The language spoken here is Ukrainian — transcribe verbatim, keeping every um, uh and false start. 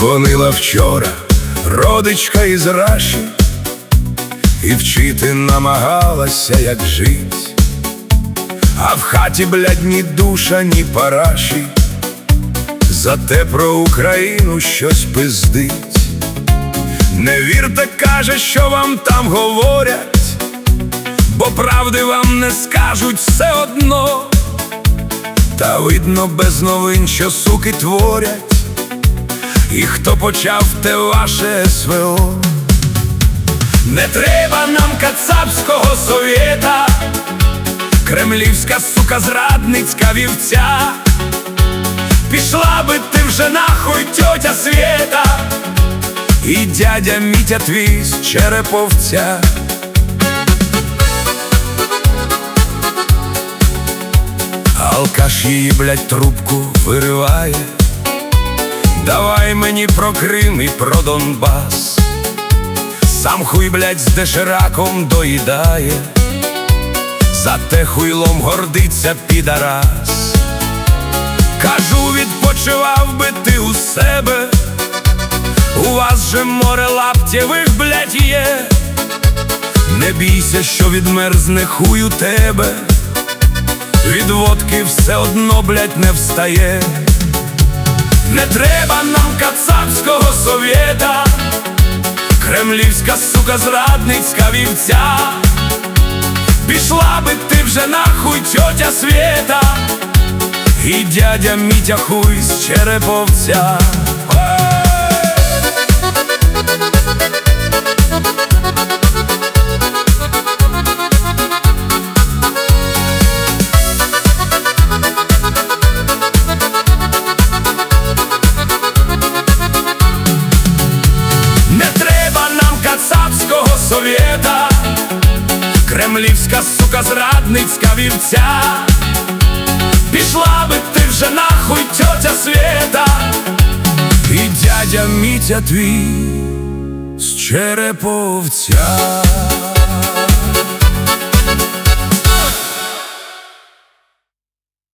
Дзвонила вчора родичка із Раші і вчити намагалася, як жить. А в хаті, блядь, ні душа, ні параші, зате про Україну щось пиздить. Не вірте, каже, що вам там говорять, бо правди вам не скажуть все одно. Та видно без новин, що суки творять, і хто почав те ваше ес ве о. Не треба нам кацапського совєта, кремлівська сука зрадницька вівця. Пішла би ти вже нахуй, тьотя Свєта, і дядя Мітя твій з Череповця. Алкаш її, блядь, трубку вириває: давай мені про Крим і про Донбас. Сам хуй, блядь, з дешираком доїдає, зате хуйлом гордиться підарас. Кажу, відпочивав би ти у себе, у вас же море лаптєвих, блядь, є. Не бійся, що відмерзне хуй у тебе, від водки все одно, блядь, не встає. Не треба нам кацапського совєта, кремлівська сука зрадницька вівця. Пішла би ти вже нахуй, тьотя Свєта, і дядя Мітя хуй з Череповця. Кацапського совєта, кремлівська сука зрадницька вівця. Пішла би ти вже нахуй, тьотя Свєта, і дядя Мітя твій з Череповця.